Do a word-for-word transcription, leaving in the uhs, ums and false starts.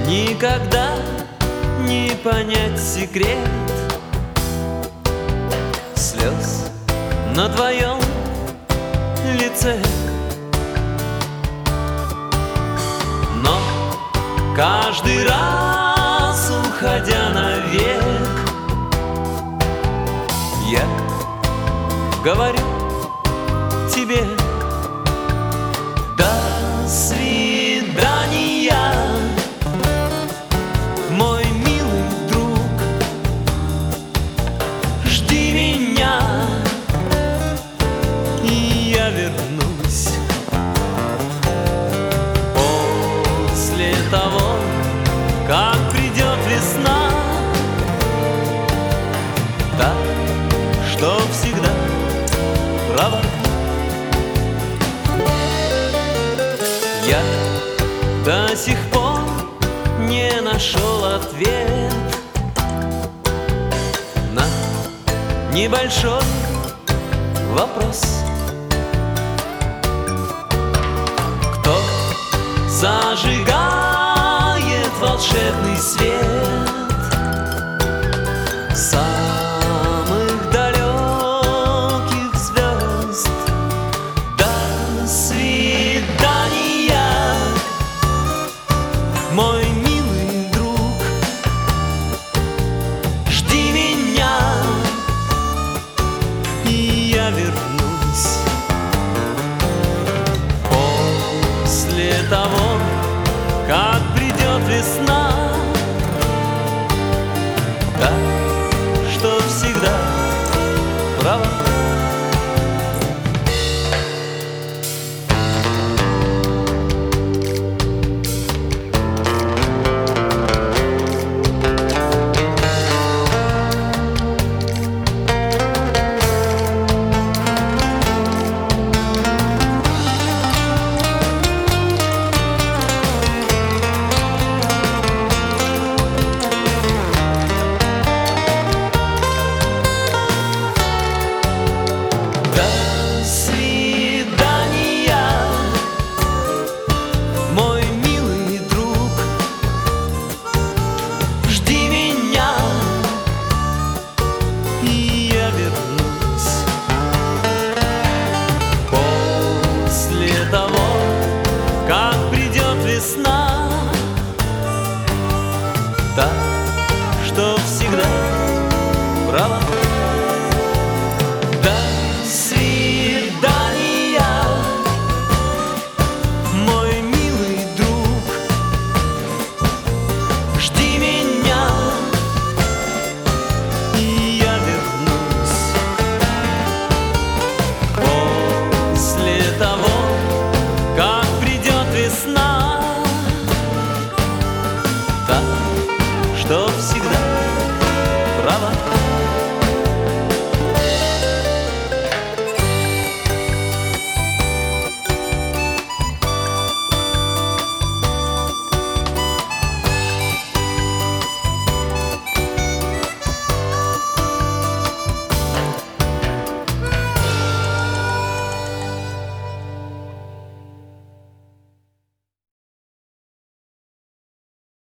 Никогда не понять секрет слез на твоем лице. Но каждый раз, уходя навек, я говорю тебе: до свидания, мой милый друг. Жди меня, и я вернусь после того, как придет весна, так, что всегда права. Я до сих пор не нашел ответ на небольшой вопрос: кто зажигает волшебный свет самых далеких звезд? До свидания, мой милый друг. Жди меня, и я вернусь после того, как придет весна, так, что всегда права. Того, как придет весна,